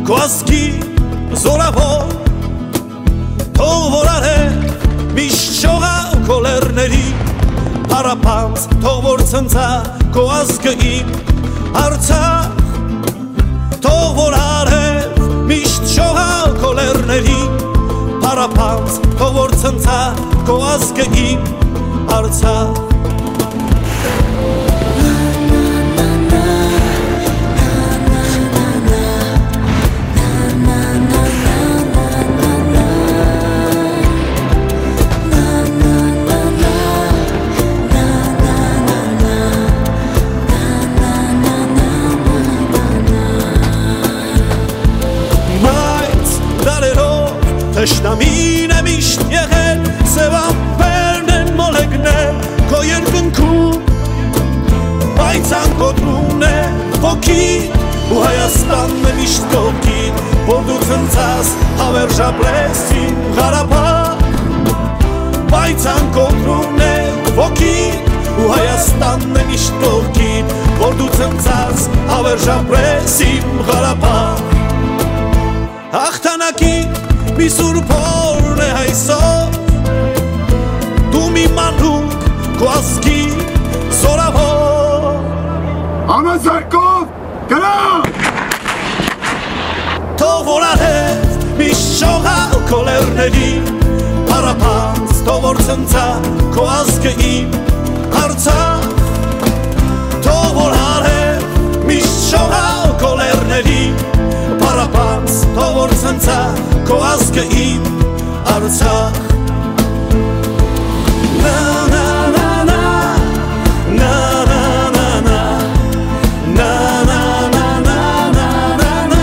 քո ազգի զորավոր թող որ արև միշտ շողա քո լեռների Հարապանց թող որ ցնցա քո ազգը իմ Արցախ թող որ արև միշտ շողա քո լեռների Հարապանց թող որ ցնցա քո ազգը իմ Արցախ Թշնամին է միշտ եղել, սև ամպերն են մոլեգնել Քո երկնքում, բայց անկոտրուն է ոգին Ու Հայաստանն է միշտ կողքին, որ դու ցնցած հավերժապրես իմ Ղարաբաղ Բայց անկոտրուն է ոգին, ու Հայաստանն է միշտ կողքին Որ դու ցնցած հավերժապրես իմ Ղարաբաղ Հաղթանակի մի սուրբ օրն է այսօր Դու մի մանուկ քո ազգի զորավոր Համազարկով գնա Թող որ արև միշտ շողա քո լեռների Հարապանց թող որ ցնցա քո ազգը իմ Արցախ Թող որ արև միշտ շողա քո լեռների Հարապանց թող որ ցնցա քո ազգը իմ Արցախ Na na na na Na na na na Na na na na na na na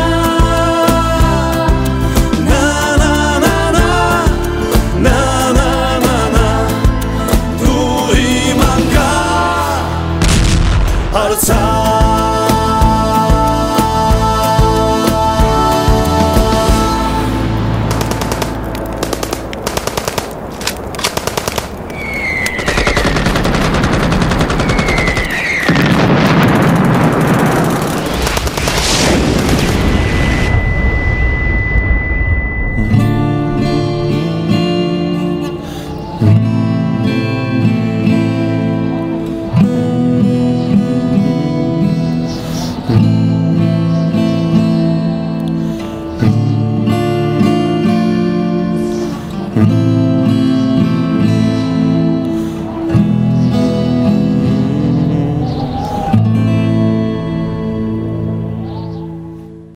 Na na na na Na na na na Դու իմ անկա Արցախ